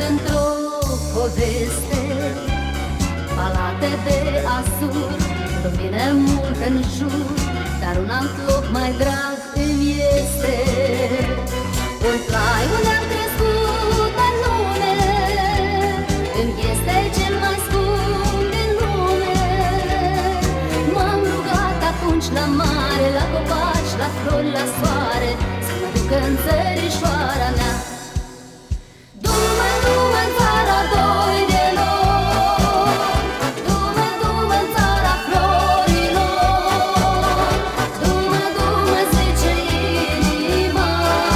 într-o poveste, palate de azur lumină mult în jur, dar un alt loc mai drag îmi este un plai unde am crescut, dar nume îmi este cel mai scump din lume. M-am rugat atunci la mare, la copaci, la flori, la soare, să mă ducă în țărișoara mea. Du-mă, du-mă în țara doi de nori, du-mă, du-mă în țara florilor, du-mă, du-mă, zice inima,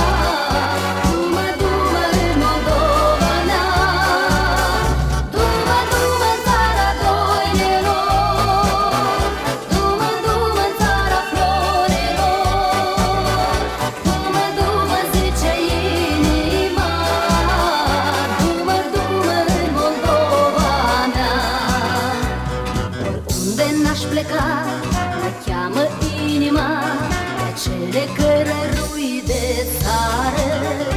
du-mă, du-mă în Moldova mea. Du-mă, du-mă în țara doi de nori, du-mă, du-mă în țara florilor, du-mă, du-mă, zice inima, du-mă, du-mă în Moldova mea. Oriunde n-aș pleca, mă cheamă inima pe acele cărărui de țară.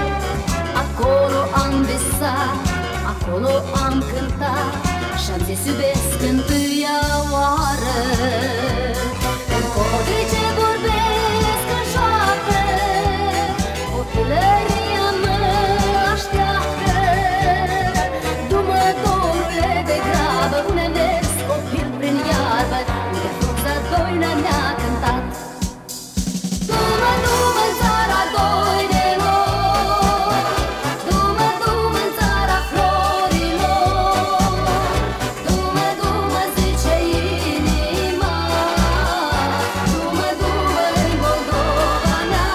Acolo am visat, acolo am cântat și-am zis iubesc întâia oară. În codice vorbesc în șoaptă, copilăria mă așteaptă. Du-mă, dorule, de grabă, unde mers copil prin iarbă, unde frunza doina ne-a cântat. Du-mă, du-mă în țara doi de nori, du-mă, du-mă în țara florilor, du-mă, du-mă, zice inima, du-mă, du-mă în Moldova mea.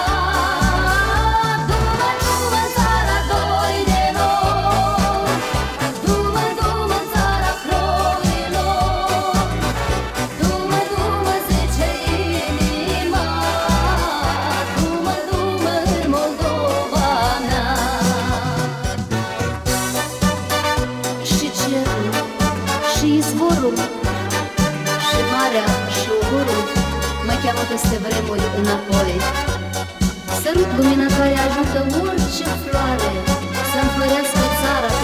Du-mă, du-mă în țara doi de nori, du-mă, du-mă în țara florilor, du-mă, du-mă, zice inima, du-mă, du-mă în Moldova mea. Și cerul, și izvorul, și marea, și ogorul mă cheamă peste vremuri înapoi. Sărut lumina care ajută orice floare să înflorească țara